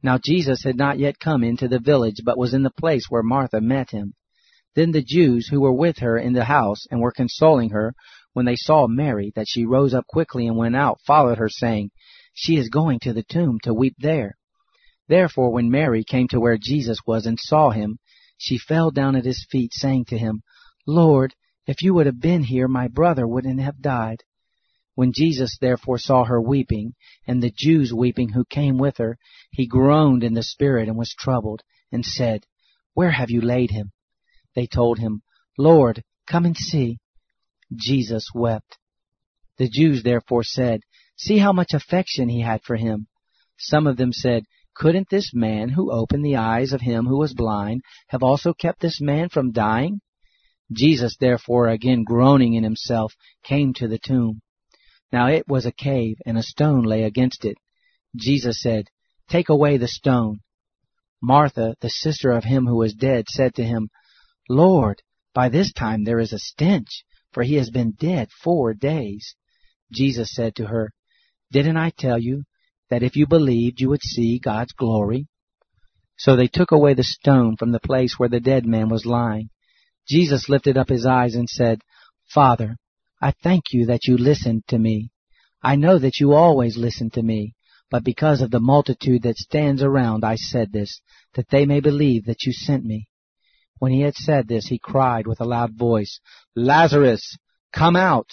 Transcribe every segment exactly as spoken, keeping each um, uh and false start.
Now Jesus had not yet come into the village, but was in the place where Martha met him. Then the Jews who were with her in the house and were consoling her, when they saw Mary, that she rose up quickly and went out, followed her, saying, She is going to the tomb to weep there. Therefore when Mary came to where Jesus was and saw him, she fell down at his feet, saying to him, Lord, if you would have been here, my brother wouldn't have died. When Jesus therefore saw her weeping, and the Jews weeping who came with her, he groaned in the spirit and was troubled, and said, Where have you laid him? They told him, Lord, come and see. Jesus wept. The Jews therefore said, See how much affection he had for him. Some of them said, Couldn't this man who opened the eyes of him who was blind have also kept this man from dying? Jesus therefore, again groaning in himself, came to the tomb. Now it was a cave, and a stone lay against it. Jesus said, Take away the stone. Martha, the sister of him who was dead, said to him, Lord, by this time there is a stench, for he has been dead four days. Jesus said to her, Didn't I tell you that if you believed you would see God's glory? So they took away the stone from the place where the dead man was lying. Jesus lifted up his eyes and said, Father, I thank you that you listened to me. I know that you always listen to me, but because of the multitude that stands around I said this, that they may believe that you sent me. When he had said this, he cried with a loud voice, Lazarus, come out!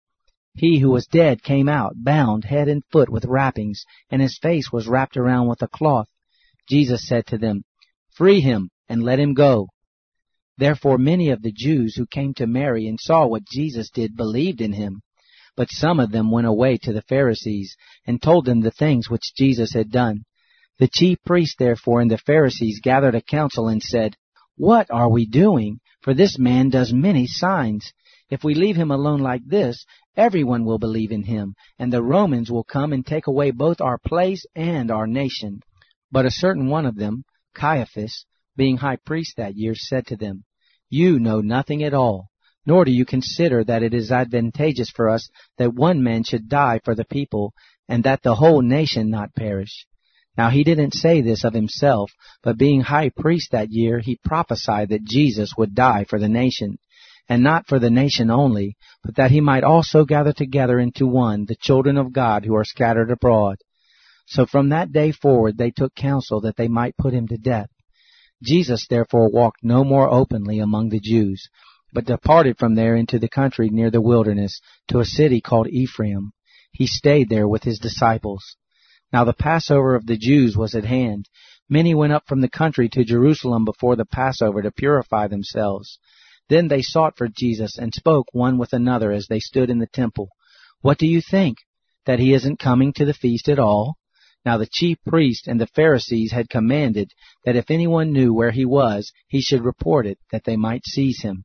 He who was dead came out, bound head and foot with wrappings, and his face was wrapped around with a cloth. Jesus said to them, Free him, and let him go. Therefore many of the Jews who came to Mary and saw what Jesus did believed in him. But some of them went away to the Pharisees, and told them the things which Jesus had done. The chief priests therefore and the Pharisees gathered a council and said, What are we doing? For this man does many signs. If we leave him alone like this, everyone will believe in him, and the Romans will come and take away both our place and our nation. But a certain one of them, Caiaphas, being high priest that year, said to them, You know nothing at all, nor do you consider that it is advantageous for us that one man should die for the people, and that the whole nation not perish. Now he didn't say this of himself, but being high priest that year, he prophesied that Jesus would die for the nation, and not for the nation only, but that he might also gather together into one the children of God who are scattered abroad. So from that day forward they took counsel that they might put him to death. Jesus therefore walked no more openly among the Jews, but departed from there into the country near the wilderness, to a city called Ephraim. He stayed there with his disciples. Now the Passover of the Jews was at hand. Many went up from the country to Jerusalem before the Passover to purify themselves. Then they sought for Jesus and spoke one with another as they stood in the temple. What do you think? That he isn't coming to the feast at all? Now the chief priests and the Pharisees had commanded that if anyone knew where he was, he should report it, that they might seize him.